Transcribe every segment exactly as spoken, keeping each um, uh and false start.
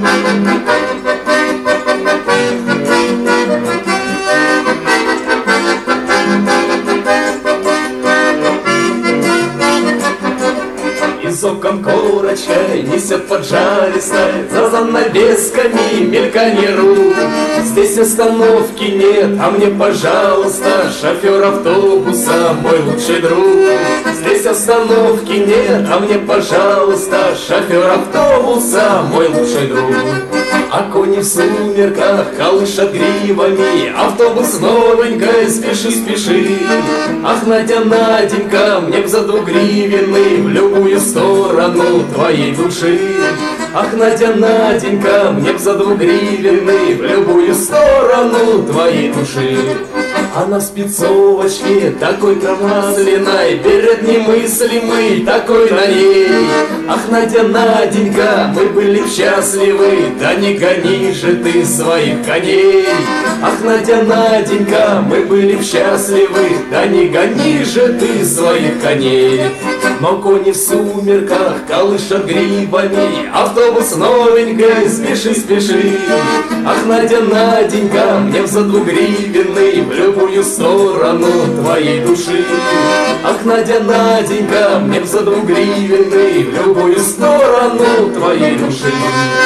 Из окон корочкой несет поджаристой, за занавесками мельканье рук. Здесь остановки нет, а мне, пожалуйста, шофер автобуса, мой лучший друг. Здесь остановки нет, а мне, пожалуйста, шофер автобуса, мой лучший друг. А кони в сумерках колышат гривами, автобус новенькой, спеши, спеши. Ах, Надя, Наденька, мне б за двугривенный в любую сторону твоей души. Ах, Надя, Наденька, мне б за двугривенный в любую сторону твоей души. А на спецовочке такой промасленной берет немыслимый такой на ней. Ах, Надя, Наденька, мы были б счастливы, да не гони же ты своих коней. Ах, Надя, Наденька, мы были б счастливы, да не гони же ты своих коней. Но кони в сумерках колышат грибами, автобус новенький, спеши, спеши. Ах, Надя, Наденька, мне за двугривенный в любую сторону твоей души. Ах, Надя, Наденька, мне за двугривенный в любую сторону твоей души.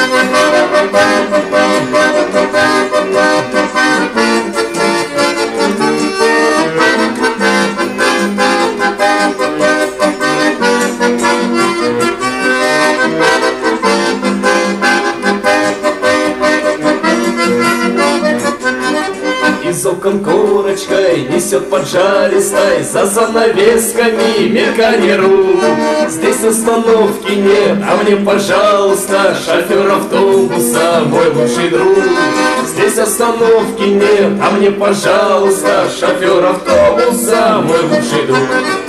Из окон корочкой несет поджаристой, за занавесками мельканье рук. Здесь остановки нет, а мне, пожалуйста, шофер автобуса, мой лучший друг. Здесь остановки нет, а мне, пожалуйста, шофер автобуса, мой лучший друг.